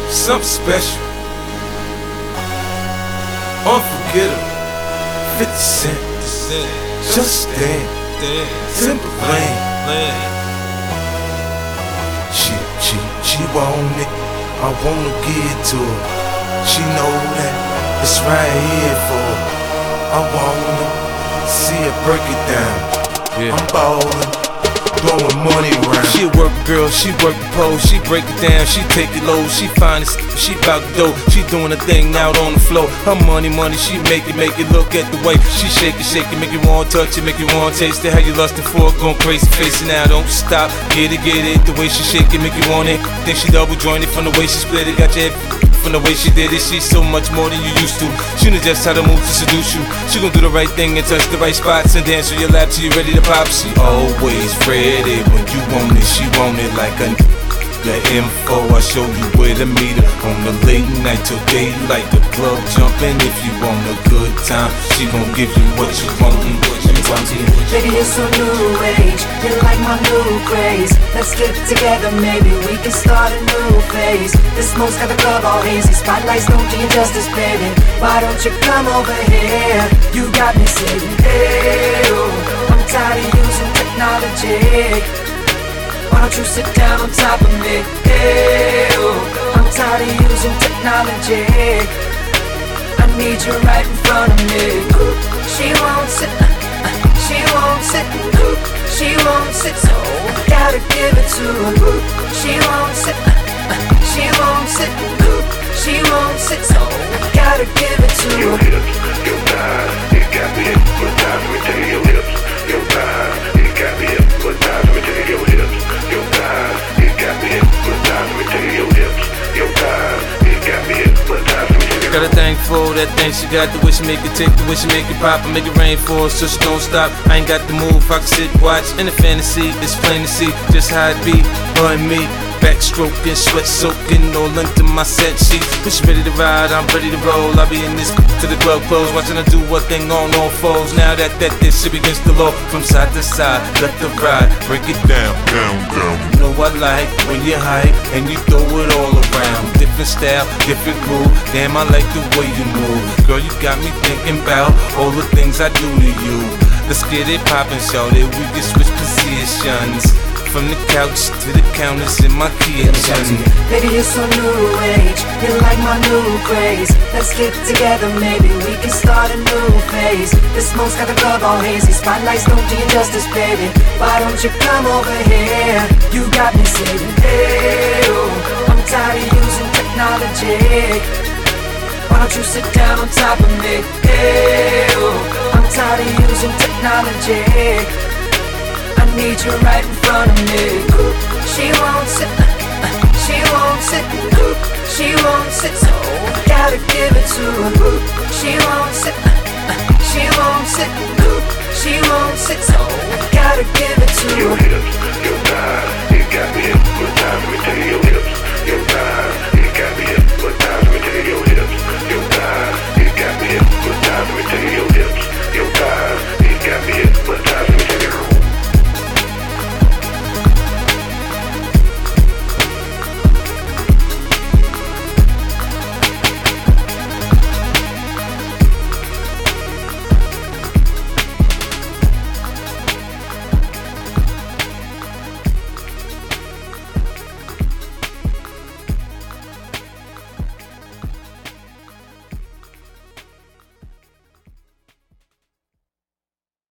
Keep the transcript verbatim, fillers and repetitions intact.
something special, unforgettable. fifty cent, just stand, Timberland. She, she, she want it, I wanna give it to her. She know that it's right here for her. I wanna see her break it down. Yeah. I'm ballin', blowing money around. She a work girl, she work the pole, she break it down, she take it low, she find it, she bout the dough, she doing her thing out on the floor. Her money, money, she make it, make it. Look at the way she shake it, shake it, make you want touch it, make you want taste it. How you lustin' for it, going crazy, face it now, don't stop. Get it, get it, the way she shake it, make you want it. Then she double jointed from the way she split it, got your head from the way she did it. She's so much more than you used to. She knows just how to move to seduce you. She gon' do the right thing and touch the right spots and dance on your lap till you ready to pop. She always ready when you want it. She want it like a the info, I show you where to meet her. On the late night till daylight, the club jumping. If you want a good time, she gon' give you what you want. Baby, you're so new age, you're like my new craze. Let's get together, maybe we can start a new phase. The smoke's got the club all hazy, spotlights don't do you justice, baby. Why don't you come over here? You got me saying, hey, oh, I'm tired of using technology. Why don't you sit down on top of me? Hey, oh, I'm tired of using technology. I need you right in front of me. She won't sit, she won't sit, she won't sit, so gotta give it to her. She won't sit, she won't sit, she won't sit, so gotta give it to her. Your hips, your thighs, it got me hypnotized. Let me tell you, your hips, your thighs, it got me hypnotized. Let me tell you, your hips, your thighs, it got me hypnotized. Let me tell you, your hips, your thighs, it got me hypnotized. Got a thing for that thing she got, the way she make it tick, the way she make it pop and make it rain for her, so she don't stop. I ain't got the move, I can sit, watch, in the fantasy, it's plain to see just how it be, her and me. Backstroking, sweat soaking, all into my set sheets. When she ready to ride, I'm ready to roll. I'll be in this to the club close, watching her do what thing on all fours. Now that that this shit against the law, from side to side, let the ride, break it down, down, down. You know I like when you hype and you throw it all around. Different style, different groove. Damn, I like the way you move. Girl, you got me thinking about all the things I do to you. Let's get it poppin', shorty. We can switch positions. From the couch to the counters in my kitchen. Baby, you're so new age, you're like my new craze. Let's get together, maybe we can start a new phase. The smoke's got the club all hazy, spotlights don't do you justice, baby. Why don't you come over here? You got me saying, hey, oh, I'm tired of using technology. Why don't you sit down on top of me? Hey, oh, I'm tired of using technology. I need you right in front of me. She won't sit, she won't sit, she won't sit, so gotta give it to her. She won't sit, she won't sit, she won't sit, so gotta give it to her. Your hips, your thighs, it got me